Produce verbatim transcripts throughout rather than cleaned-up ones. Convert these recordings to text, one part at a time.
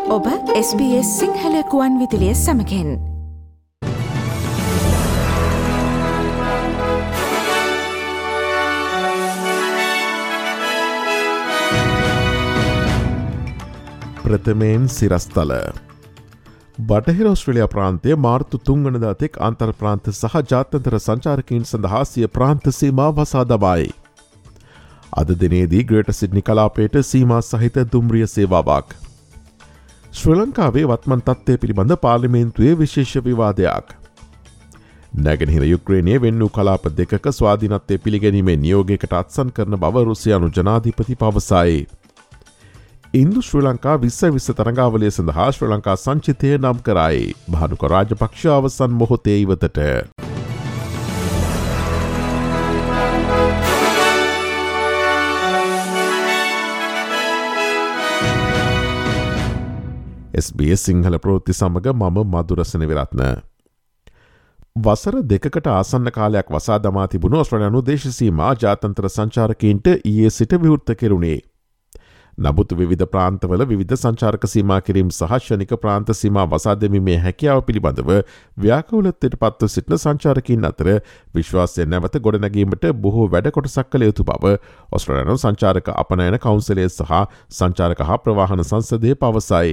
ඔබ S B S Sinhala කුවන් විදුලිය සමගින් ප්‍රථමයෙන් සිරස්තල බටහිර ඔස්ට්‍රේලියා ප්‍රාන්තයේ මාර්තු තුන් වනදා තෙක් අන්තර් ප්‍රාන්ත සහ ජාත්‍යන්තර සංචාරකයන් සඳහා සිය ප්‍රාන්ත සීමා වසා දමයි. අද දිනේදී ග්‍රේටර් සිඩ්නි කලාපයට සීමා සහිත දුම්රිය සේවාවක්. ශ්‍රී ලංකාවේ වත්මන් තත්ත්වය පිළිබඳ පාර්ලිමේන්තුවේ විශේෂ විවාදයක්. නැගෙනහිර යුක්‍රේනයේ වෙන් වූ කලාප දෙකක ස්වාධීනත්වය පිළිගැනීමේ නියෝගයකට අත්සන් කරන බව රුසියානු ජනාධිපති පවසයි. ඉන්දු ශ්‍රී ලංකා විස්ස විස්ස තරඟාවලිය සඳහා ශ්‍රී ලංකා සංචිතය නම් කරයි. භානුක රාජපක්ෂ අවසන් මොහොතේ ඉවතට. S B S සිංහල ප්‍රවෘත්ති සමග මම මధుරසන විරත්න. වසර දෙකකට ආසන්න කාලයක් වසා දමා තිබුණු ඔස්ට්‍රේලියානු දේශ සීමා ජාත්‍යන්තර සංචාරකයන්ට ඊයේ සිට විවෘත කෙරුණේ. නමුත් විවිධ ප්‍රාන්තවල විවිධ සංචාරක සීමා කිරීම සහ ශනික ප්‍රාන්ත සීමා වසා දැමීමේ හැකියාව පිළිබඳව ව්‍යාකූලත්වයට පත්ව සිටින සංචාරකයන් අතර විශ්වාසය නැවත ගොඩනැගීමට බොහෝ වැඩ කොටසක් කළ යුතු බව ඔස්ට්‍රේලියානු සංචාරක අපනයන කවුන්සිලය සහ සංචාරක හා ප්‍රවාහන සංසදය පවසයි.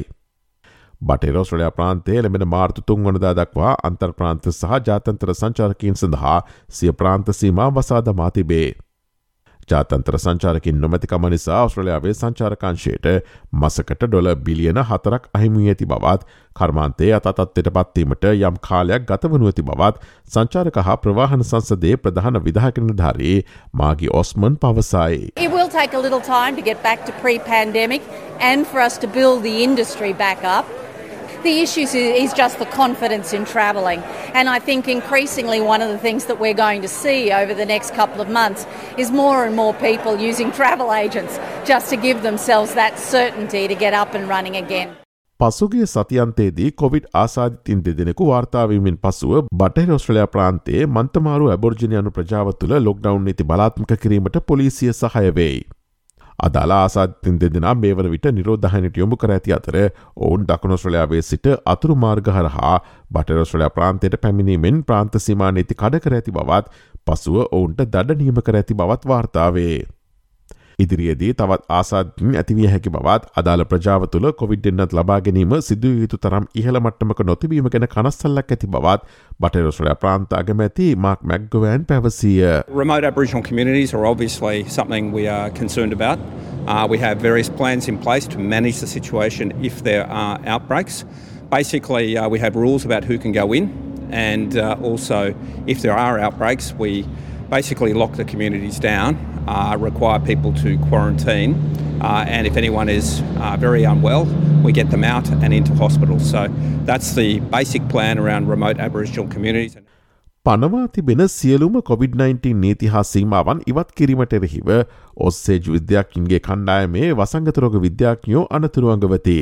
බටහිර ඔස්ට්‍රේලියා ප්‍රාන්තයේ ලැබෙන මාර්තු තුන් වනදා දක්වා අන්තර් ප්‍රාන්ත සහ ජාත්‍යන්තර සංචාරකයන් සඳහා සිය ප්‍රාන්ත සීමා වසා දමා තිබේ. ජාත්‍යන්තර සංචාරකින් නොමැතිකම නිසා ඔස්ට්‍රේලියාවේ සංචාරකංශයට මසකට ඩොලර් බිලියන හතරක් අහිමි ඇති බවත් කර්මාන්තයේ අතතත්වයට පත්වීමට යම් කාලයක් ගතවනු ඇති බවත් සංචාරක හා ප්‍රවාහන සංසදයේ ප්‍රධාන විධායක නිලධාරී මාගි ඔස්මන් පවසයි. It will take a little time to get back to pre-pandemic and for us to build the industry back up. The issue is just the confidence in travelling, and I think increasingly one of the things that we're going to see over the next couple of months is more and more people using travel agents just to give themselves that certainty to get up and running again. පසුගිය සතියන්තයේදී Covid ආසාදිතින් දෙදෙනෙකු වාර්තාවීමෙන් පසුව බටහිර ඔස්ට්‍රේලියා ප්‍රාන්තයේ මන්තමාරු ඇබෝරිජිනියානු ප්‍රජාව තුළ lockdown නීති බලාත්මක කිරීමට පොලිසිය සහාය වෙයි. අදාළ ආසාදිතින් දෙදෙනා මේ වන විට නිරෝධායනයට යොමු කර ඇති අතර ඔවුන් දකුණු ඔස්ට්‍රේලියාවේ සිට අතුරු මාර්ග හරහා බටහිර ඔස්ට්‍රේලියා ප්‍රාන්තයට පැමිණීමෙන් ප්‍රාන්ත සීමා නීති කඩ කර ඇති බවත් පසුව ඔවුන්ට දඩ නියම කර ඇති බවත් වාර්තා වේ. ඉදිරියේදී තවත් ආසාදිතින් ඇතිවිය හැකි බවත් අදාළ ප්‍රජාව තුළ කොවිඩ් එන්නත් ලබා ගැනීම සිදු විය යුතු තරම් ඉහළ මට්ටමක නොතිබීම ගැන කනස්සල්ලක් ඇති බවත් බටහිර ඔස්ට්‍රේලියා ප්‍රාන්ත අගමැති මාක් මැක්ගොවෑන් පැවසිය. Remote Aboriginal communities are obviously something we are concerned about. Uh, we have various plans in place to manage the situation if there are outbreaks. Basically, uh, we have rules about who can go in, and uh, also if there are outbreaks, we basically lock the communities down, uh, require people to quarantine, uh, and if anyone is uh, very unwell, we get them out and into hospitals. So that's the basic plan around remote Aboriginal communities. පනවා තිබෙන සියලුම Covid nineteen නීති හා සීමාවන් ඉවත් කිරීමට එරෙහිව ඔස්සේජ් විද්‍යාඥයින්ගේ කණ්ඩායමේ වසංගත රෝග විද්‍යාඥයෝ අනතුරු අඟවති.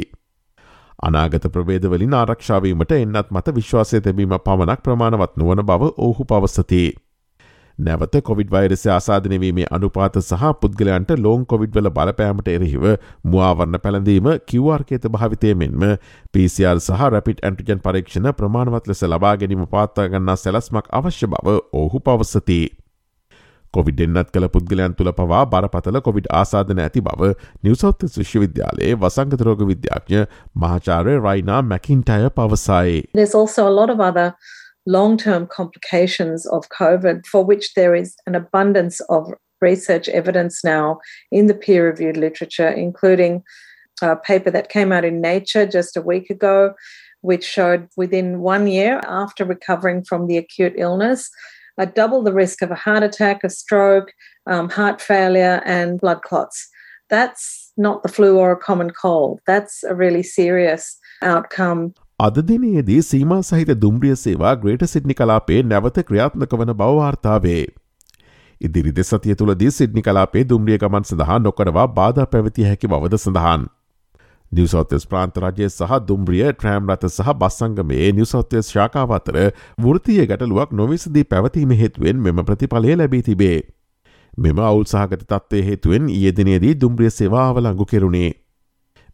අනාගත ප්‍රභේදවලින් ආරක්ෂා වීමට එන්නත් මත විශ්වාසය තැබීම පමණක් ප්‍රමාණවත් නොවන බව ඔවුහු පවසති. නැවත කොවිඩ් වෛරසය ආසාදනය වීමේ අනුපාත සහ පුද්ගලයන්ට ලෝන් කොවිඩ් වල බලපෑමට එරෙහිව මුවාවරණ පැළඳීම Q R කේත භාවිතය මෙන්ම P C R සහ රැපිඩ් ඇන්ටිජන් පරීක්ෂණ ප්‍රමාණවත් ලෙස ලබා ගැනීම පවත්වා ගන්නා සැලැස්මක් අවශ්‍ය බව ඔවුහු පවසති. කොවිඩ් එන්නත් කළ පුද්ගලයන් තුළ පවා බරපතල කොවිඩ් ආසාදන ඇති බව නිව් සවුත් වෙල්ස් විශ්වවිද්‍යාලයේ වසංගත රෝග විද්‍යාඥ මහාචාර්ය රයිනා මැකින්ටයර් පවසයි. There's also a lot of other long-term complications of COVID for which there is an abundance of research evidence now in the peer-reviewed literature, including a paper that came out in Nature just a week ago, which showed within one year after recovering from the acute illness, uh, double the risk of a heart attack, a stroke, um, heart failure, and blood clots. That's not the flu or a common cold. That's a really serious outcome. අද දිනයේදී සීමා සහිත දුම්රිය සේවා greater Sydney කලාපයේ නැවත ක්‍රියාත්මක වන බව වාර්තා වේ. ඉදිරි දෙසතිය තුලදී සිඩ්නි කලාපයේ දුම්රිය ගමන් සඳහා නොකරවා බාධා පැවතිය හැකි බවද සඳහන්. නිව් සවුත් වෙල්ස් ප්‍රාන්ත රජය සහ දුම්රිය ට්‍රෑම් රථ සහ බස් සංගමයේ නිව් සවුත් වෙල්ස් ශාඛාව අතර වෘත්තීය ගැටලුවක් නොවිසදී පැවතීම හේතුවෙන් මෙම ප්‍රතිඵලය ලැබී තිබේ. මෙම අවුල් සහගත තත්ත්වයේ හේතුවෙන් ඊයේ දිනේදී දුම්රිය සේවා අවලංගු කෙරුණේ.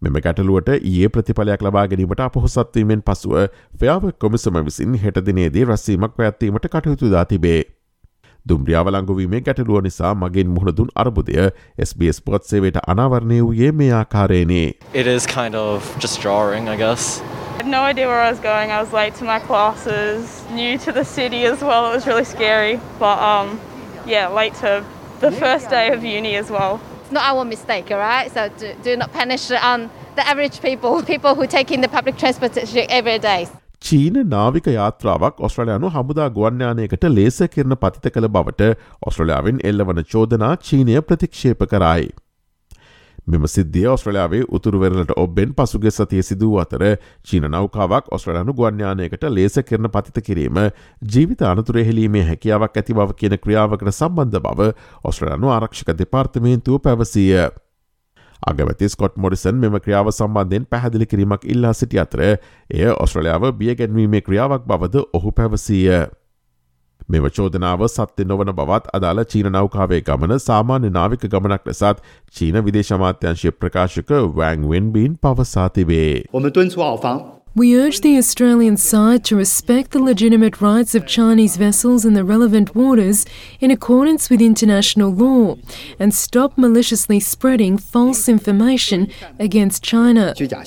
මෙම ගැටලුවට ඊයේ ප්‍රතිඵලයක් ලබා ගැනීමට අපොහොසත්වීමෙන් පසුව ෆෙයාව කොමිසම විසින් හෙට දිනේදී රැස්වීමක් පැවැත්වීමට කටයුතු දා තිබේ. දුම්රියාව ලංගුවීමේ ගැටලුව නිසා මගින් මුහුණ දුන් අර්බුදය S B S පුවත් සේවයට අනාවරණය වූයේ මේ ආකාරයෙනි. It is kind of just jarring, I guess. I had no idea where I was going. I was late to my classes, new to the city as well. It was really scary. But um, yeah, late to the first day of uni as well. It's not our mistake, all right? So do, do not punish um, the average people, people who take in the public transportation every day. චීන නාවික යාත්‍රාවක් ඔස්ට්‍රේලියානු හමුදා ගුවන්යානයකට ලේස කිරණ පතිත කළ බවට ඔස්ට්‍රේලියාවෙන් එල්ලවන චෝදනා චීනය ප්‍රතික්ෂේප කරයි. මෙම සිද්ධිය ඔස්ට්‍රේලියාවේ උතුරු වෙරළට ඔබ්බෙන් පසුගිය සතියේ සිදු වූ අතර චීන නෞකාවක් ඔස්ට්‍රේලියානු ගුවන්යානයකට ලේස කිරණ පතිත කිරීම ජීවිත අනතුරු හෙළීමේ හැකියාවක් ඇති බව කියන ක්‍රියාවකට සම්බන්ධ බව ඔස්ට්‍රේලියානු ආරක්ෂක දෙපාර්තමේන්තුව පැවසිය. අගමැති ස්කොට් මොරිසන් මෙම ක්‍රියාව සම්බන්ධයෙන් පැහැදිලි කිරීමක් ඉල්ලා සිටි අතර එය ඔස්ට්‍රේලියාව බියගැන්වීමේ ක්‍රියාවක් බවද ඔහු පැවසීය. මෙම චෝදනාව සත්‍ය නොවන බවත් අදාළ චීන නෞකාවේ ගමන සාමාන්‍ය නාවික ගමනක් ලෙසත් චීන විදේශ අමාත්‍යාංශයේ ප්‍රකාශක වෑන් වෙන්බීන් පවසා තිබේ. We urge the Australian side to respect the legitimate rights of Chinese vessels in the relevant waters in accordance with international law and stop maliciously spreading false information against China.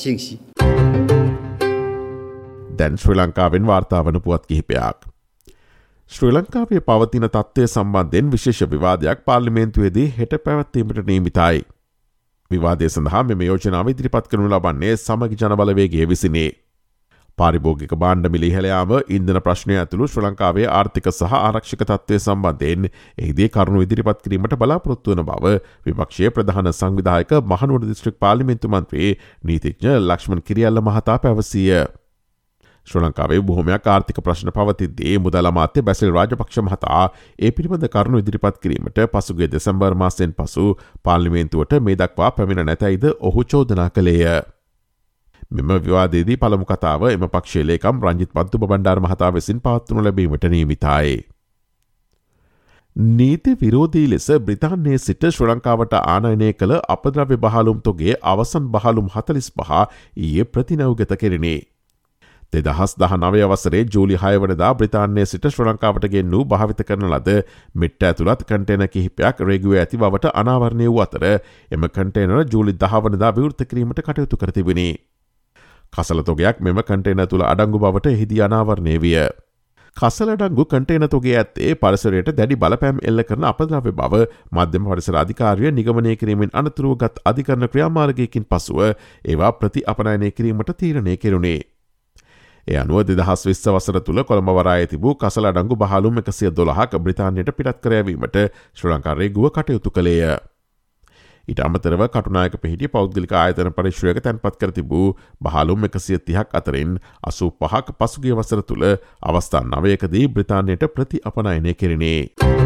දැන් ශ්‍රී ලංකාවෙන් වාර්තාවන පුවත් කිහිපයක්. ශ්‍රී ලංකාවේ පවතින තත්ත්වය සම්බන්ධයෙන් විශේෂ විවාදයක් පාර්ලිමේන්තුවේදී හෙට පැවැත්වීමට නියමිතයි. විවාදය සඳහා මෙම යෝජනාව ඉදිරිපත් කරනු ලබන්නේ සමගි ජනබලවේගය විසිනේ. පාරිභෝගික භාණ්ඩ මිල ඉහළ යාම, ඉන්ධන ප්‍රශ්නය ඇතුළු ශ්‍රී ලංකාවේ ආර්ථික සහ ආරක්ෂක තත්ත්වය සම්බන්ධයෙන් එහිදී කරුණු ඉදිරිපත් කිරීමට බලාපොරොත්තු වන බව විපක්ෂයේ ප්‍රධාන සංවිධායක මහනුවර දිස්ත්‍රික් පාර්ලිමේන්තු මන්ත්‍රී නීතිඥ ලක්ෂ්මන් කිරියල්ල මහතා පැවසීය. ශ්‍රී ලංකාවේ බොහොමයක් ආර්ථික ප්‍රශ්න පවතිද්දී මුදල් අමාත්‍ය බැසිල් රාජපක්ෂ මහතා ඒ පිළිබඳ කරුණු ඉදිරිපත් කිරීමට පසුගිය දෙසැම්බර් මාසයෙන් පසු පාර්ලිමේන්තුවට මේ දක්වා පැමිණ නැතැයිද ඔහු චෝදනා කළේය. මෙම විවාදයේදී පළමු කතාව එම පක්ෂයේ ලේකම් රංජිත් පද්දුබ බණ්ඩාර මහතා විසින් පවත්වනු ලැබීමට නියමිතයි. නීති විරෝධී ලෙස බ්‍රිතාන්‍යයේ සිට ශ්‍රී ලංකාවට ආනයනය කළ අපද්‍රව්‍ය බහලුම් තොගේ අවසන් බහලුම් හතළිස් පහ ඊයේ ප්‍රතිනෞගත කෙරිණි. දෙදහස් දහනවය වසරේ ජූලි හය වනදා බ්‍රිතාන්‍යයේ සිට ශ්‍රී ලංකාවට ගෙන්නූ භාවිත කරන ලද මෙට්ට ඇතුළත් කන්ටේනර් කිහිපයක් රේගුවේ ඇති බවට අනාවරණය වූ අතර එම කන්ටේනර් ජූලි දහ වනදා විවෘත කිරීමට කටයුතු කර තිබුණි. කසල තොගයක් මෙම කන්ටේනර් තුළ අඩංගු බවට එහිදී අනාවරණය විය. කසල අඩංගු කන්ටේනර් තොගේ ඇත්තේ පරිසරයට දැඩි බලපෑම් එල්ල කරන අපද්‍රව්‍ය බව මධ්‍යම පරිසර අධිකාරිය නිගමනය කිරීමෙන් අනතුරුව ගත් අධිකරණ ක්‍රියාමාර්ගයකින් පසුව ඒවා ප්‍රති අපනයනය කිරීමට තීරණය කෙරුණේ. ඒ අනුව දෙදහස් විස්ස වසර තුළ කොළඹ වරායේ තිබූ කසල අඩංගු බහලුම් එකසිය දොළහක් බ්‍රිතාන්‍යයට පිටත් කරයවීමට ශ්‍රී ලංකා රේගුව කටයුතු කළේය. ඊට අමතරව කටුනායක පිහිටි පෞද්ගලික ආයතන පරිශ්‍රයක තැන්පත් කර තිබූ බහලුම් එකසිය තිහක් අතරින් අසූ පහක් පසුගිය වසර තුළ අවස්ථා නවයකදී බ්‍රිතාන්‍යයට ප්‍රති අපනයනය කෙරිණේ.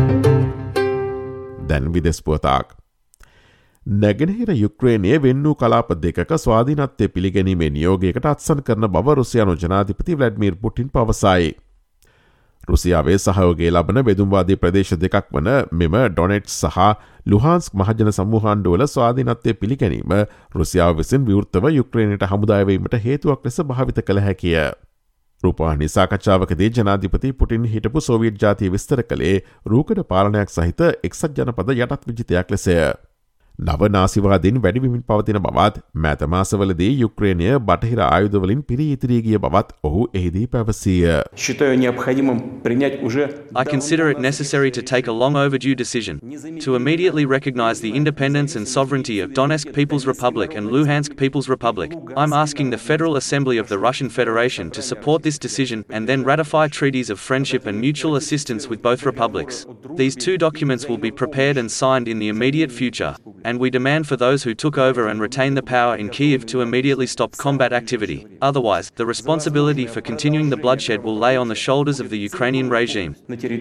දැන් විදෙස් පුවතක්. නැගෙනහිර යුක්්‍රේනයේ වෙන් වූ කලාප දෙකක ස්වාධීනත්වය පිළිගැනීමේ නියෝගයකට අත්සන් කරන බව රුසියානු ජනාධිපති ව්ලැඩ්මීර් පුටින් පවසයි. රුසියාවේ සහයෝගය ලබන බෙදුම්වාදී ප්‍රදේශ දෙකක් වන මෙම ඩොනෙට්ස් සහ ලුහාන්ස්ක් මහජන සමූහාණ්ඩුවල ස්වාධීනත්වය පිළිගැනීම රුසියාව විසින් විවෘතව යුක්්‍රේනයට හමුදායවීමට හේතුවක් ලෙස භාවිත කළ හැකිය. රූපවාහිනී සාකච්ඡාවකදී ජනාධිපති පුටින් හිටපු සෝවියට් ජාතිය විස්තර කළේ රූකඩ පාලනයක් සහිත එක්සත් ජනපද යටත් විජිතයක් ලෙසය. නව නාසිවාදීන් වැඩිවිමින් පවතින බවත් මෑත මාසවලදී යුක්්‍රේනය බටහිර ආයුධවලින් පිරී ඉතිරී ගිය බවත් ඔහු එහිදී පැවසීය. I consider it necessary to take a long overdue decision to immediately recognise the independence and sovereignty of Donetsk People's Republic and Luhansk People's Republic. I'm asking the Federal Assembly of the Russian Federation to support this decision and then ratify treaties of friendship and mutual assistance with both republics. These two documents will be prepared and signed in the immediate future. And we demand for those who took over and retain the power in Kyiv to immediately stop combat activity. Otherwise, the responsibility for continuing the bloodshed will lay on the shoulders of the Ukrainian regime.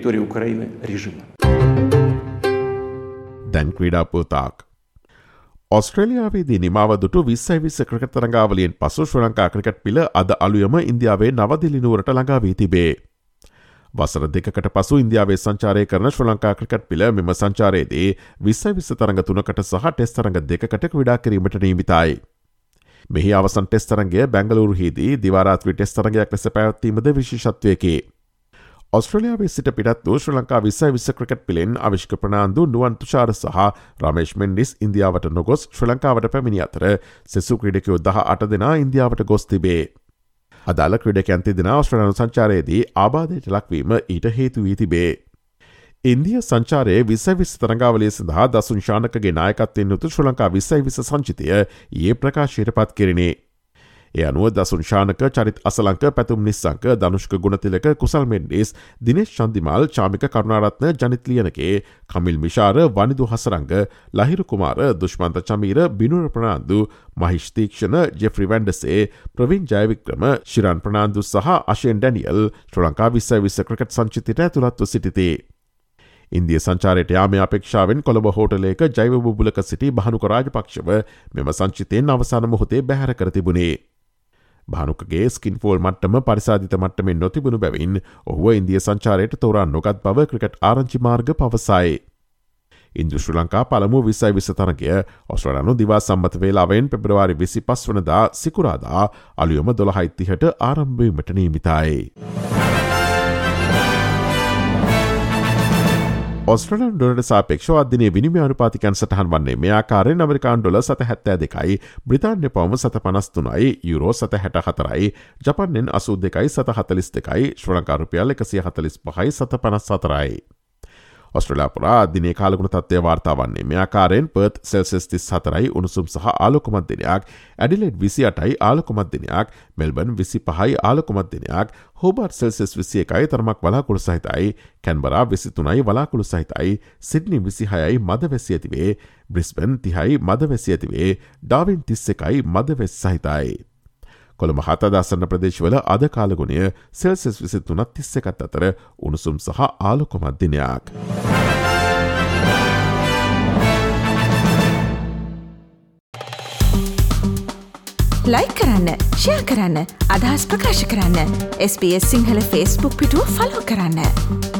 දැන් ක්‍රීඩා පුවතක්. ඔස්ට්‍රේලියාවේදී නිමාව දුටු විස්සයි විස්ස cricket තරඟාවලියෙන් පසු ශ්‍රී Lanka cricket පිළ අද අලුයම ඉන්දියාවේ නවදිල්ලි නුවරට ළඟා වී තිබේ. වසර දෙකකට පසු ඉන්දියාවේ සංචාරය කරන ශ්‍රී ලංකා ක්‍රිකට් පිළ මෙම සංචාරයේදී විස්සයි විස්ස තරඟ තුනකට සහ ටෙස්ට් තරඟ දෙකකට ක්‍රීඩා කිරීමට නියමිතයි. මෙහි අවසන් ටෙස්ට් තරගය බැංගලූරුහිදී දිවාරාත්‍රී ටෙස්ට් තරගයක් ලෙස පැවැත්වීමද විශේෂත්වයකි. ඔස්ට්‍රේලියාවේ සිට පිටත් වූ ශ්‍රී ලංකා විස්සයි විස්ස ක්‍රිකට් පිලෙන් අවිෂ්ක ප්‍රනාන්දු නුවන් තුෂාර සහ රමේෂ් මෙන්ඩිස් ඉන්දියාවට නොගොස් ශ්‍රී ලංකාවට පැමිණි අතර සෙසු ක්‍රීඩකයෝ දහ අට දෙනා ඉන්දියාවට ගොස් තිබේ. අදාළ ක්‍රීඩකයන් තිදෙනා ඔස්ට්‍රේලියානු සංචාරයේදී ආබාධයට ලක්වීම ඊට හේතු වී තිබේ. ඉන්දිය සංචාරයේ විස්සයි විස්ස තරඟාවලිය සඳහා දසුන් ශානකගේ නායකත්වයෙන් යුතු ශ්‍රී ලංකා විස්සයි විස්ස සංචිතය ඊයේ ප්‍රකාශයට පත් කෙරිණි. ඒ අනුව දසුන් ශානක චරිත් අසලංක පැතුම් නිස්සංක ධනුෂ්ක ගුණතිලක කුසල් මෙන්ඩිස් දිනේශ් චන්දිමාල් චාමික කරුණාරත්න ජනිත් ලියනගේ කමිල් මිශාර වනිදු හසරංග ලහිරු කුමාර දුෂ්මන්ත චමීර බිනුර ප්‍රනාන්දු මහිෂ් තීක්ෂණ ජෙෆ්රි වැන්ඩසේ ප්‍රවීන් ජයවික්‍රම ශිරන් ප්‍රනාන්දු සහ අශයෙන් ඩැනියල් ශ්‍රී ලංකා විස්සයි විස්ස ක්‍රිකට් සංචිතයට ඇතුළත්ව සිටිති. ඉන්දිය සංචාරයට යාමේ අපේක්ෂාවෙන් කොළඹ හෝටලයක ජෛව බුබුලක සිටි භානුක රාජපක්ෂව මෙම සංචිතයෙන් අවසාන මොහොතේ බැහැර කර තිබුණේ. භානුකගේ ස්කින් ෆෝල් මට්ටම පරිසාධිත මට්ටමෙන් නොතිබුණු බැවින් ඔහුව ඉන්දිය සංචාරයට තෝරා නොගත් බව ක්‍රිකට් ආරංචි මාර්ග පවසයි. ඉන්දු ශ්‍රී ලංකා පළමු විස්සයි විස්ස තරගය ඔස්ට්‍රේලියානු දිවා සම්මත වේලාවෙන් පෙබ්‍රවාරි විසි පහ වනදා සිකුරාදා අලුයම දොළහයි තිහට ආරම්භ වීමට නියමිතයි. ඔස්ට්‍රේලියානු ඩොලරට සාපේක්ෂව අදිනේ විනිමය අනුපාතිකයන් සටහන් වන්නේ මේ ආකාරයෙන් ඇමරිකානු ඩොලර් සත හැත්තෑ දෙකයි, බ්‍රිතාන්‍ය පවුම සත පනස් තුනයි, යුරෝ සත හැට හතරයි, ජපන්නෙන් අසූ දෙකයි සත හතලිස් දෙකයි, ශ්‍රී ලංකා රුපියල් එකසිය හතලිස් පහයි සත පනස් හතරයි. ඔස්ට්‍රේලියා පුරා දිනේ කාලගුණ තත්ත්වය වාර්තා වන්නේ මේ ආකාරයෙන් පර්ත් සෙල්සියස් තිස් හතරයි උණුසුම් සහ ආලෝකමත් දිනයක්, ඇඩිලේඩ් විසි අටයි ආලෝකමත් දිනයක්, මෙල්බර්න් විසි පහයි ආලෝකමත් දිනයක්, හෝබාර්ට් සෙල්සියස් විසි එකයි තරමක් වලාකුළු සහිතයි, කැන්බරා විසි තුනයි වලාකුළු සහිතයි, සිඩ්නි විසි හයයි මද වැසි ඇතිවේ, බ්‍රිස්බන් තිහයි මද වැසි ඇතිවේ, ඩාවින් තිස් එකයි මද වැසි සහිතයි. කොළඹ හතදාසන්න ප්‍රදේශවල අද කාලගුණය සෙල්සියස් විසි තුනත් තිස් එකත් අතර උණුසුම් සහ ආලෝකමත් දිනයක්. ලයික් කරන්න, ෂෙයා කරන්න, අදහස් ප්‍රකාශ කරන්න. S B S Sinhala Facebook පිටුව ෆලෝ කරන්න.